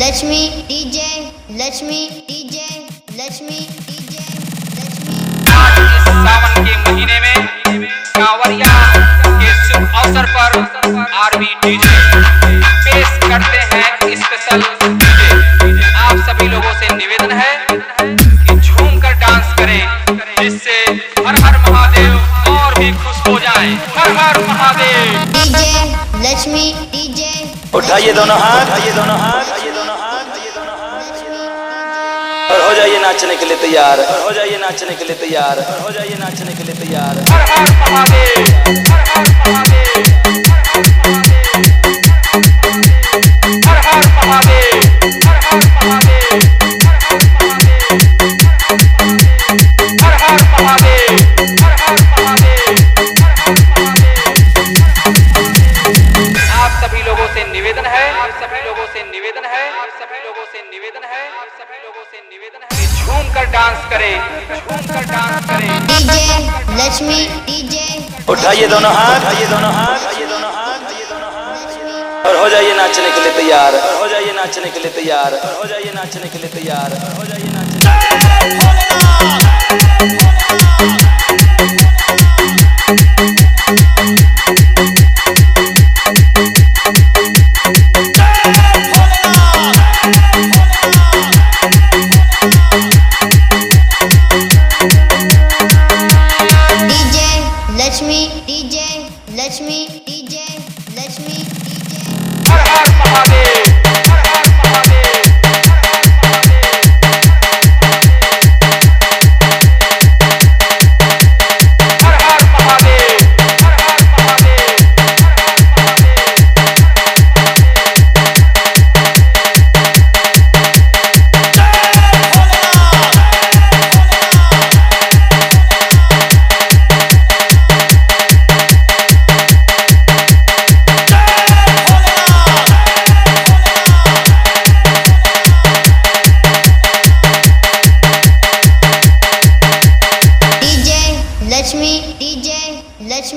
Lakshmi DJ Lakshmi DJ Lakshmi DJ Lakshmi. आज इस सावन के महीने में कांवरिया के शुभ अवसर पर आरबी डीजे पेश करते हैं स्पेशल डीजे। आप सभी लोगों से निवेदन है कि झूम कर डांस करें, जिससे हर हर महादेव और भी खुश हो जाएं। हर हर महादेव। डीजे लक्ष्मी डीजे उठाइए दोनों हाथ, उठाइए दोनों हाथ, उठाइए दोनों हाथ, उठाइए दोनों हाथ और हो जाइए नाचने के लिए तैयार, और हो जाइए नाचने के लिए तैयार, और हो जाइए नाचने के लिए तैयार। हर हर महादेव, हर हर महादेव, हर हर महादेव, हर हर महादेव, हर हर महादेव, हर हर महादेव। आप सभी लोगों से निवेदन है, आप सभी लोगों से निवेदन है, आप सभी लोगों से निवेदन है, आप सभी लोगों से निवेदन है कि झूम कर डांस करें, झूम कर डांस करें। डीजे लक्ष्मी डीजे उठाइए दोनों हाथ, उठाइए दोनों हाथ, उठाइए दोनों हाथ, उठाइए दोनों हाथ और हो जाइए नाचने के लिए तैयार, और हो जाइए नाचने के लिए तैयार, और हो जाइए नाचने के लिए तैयार, और हो जाइए नाचने के लिए तैयार।